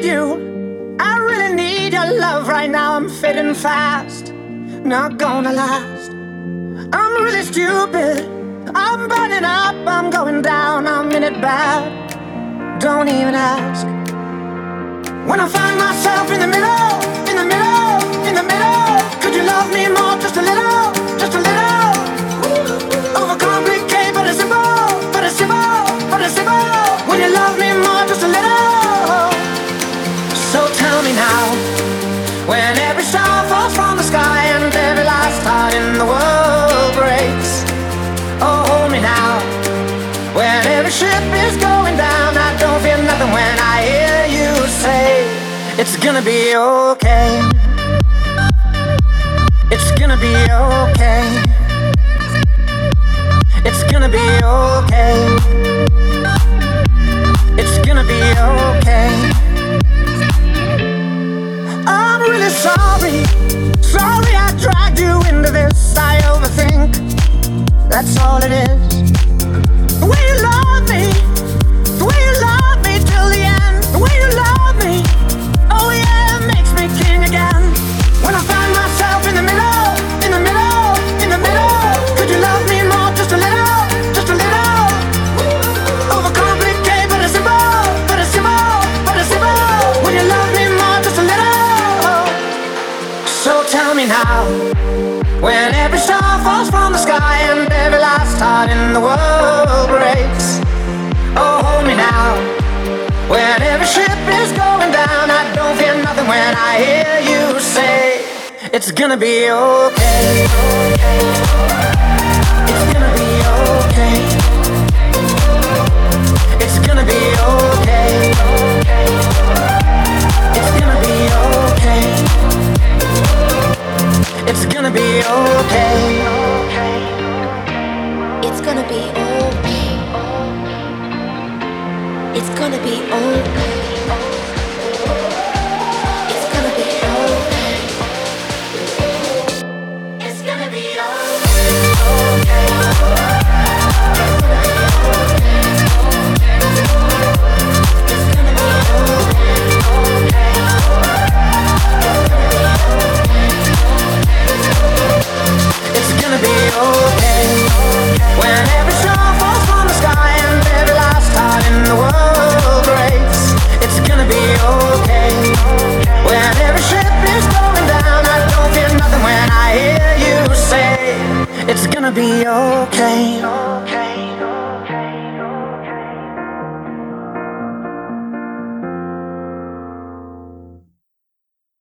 need you. I really need your love right now. I'm fading fast, not gonna last. I'm really stupid, I'm burning up, I'm going down, I'm in it bad. Don't even ask. When I find myself in the middle, in the middle, in the middle, could you love me more, just a little, just a little? Overcomplicate, but it's simple, but it's simple, but it's simple. When you love me more, just a little. So tell me now, when every star falls from the sky and every last heart in the world breaks. Oh, hold me now, when every ship is going down, I don't feel nothing when I hear you say, it's gonna be okay. It's gonna be okay. It's gonna be okay. It's gonna be okay. I'm really sorry, sorry I dragged you into this. I overthink, that's all it is. The way you love me, the way you love me till the end. The way you love me, oh yeah, it makes me king again. When I find myself in the middle, in the middle, in the middle, could you love me more, just a little, just a little? Overcomplicate, but it's simple, but it's simple, but it's simple. When you love me more, just a little. So tell me now, when every star falls from the sky and every last heart in the world breaks. Oh, hold me now, when every ship is going down, I don't feel nothing when I hear you say, it's gonna be okay. It's gonna be okay. It's gonna be okay. It's gonna be okay. It's gonna be okay. It's gonna be okay. It's gonna be okay. It's gonna be okay. It's gonna be okay. It's gonna be okay. It's gonna be okay. When every star falls from the sky and every last heart in the world breaks. It's gonna be okay. When every ship is going down, I don't feel nothing when I hear you say, it's gonna be okay.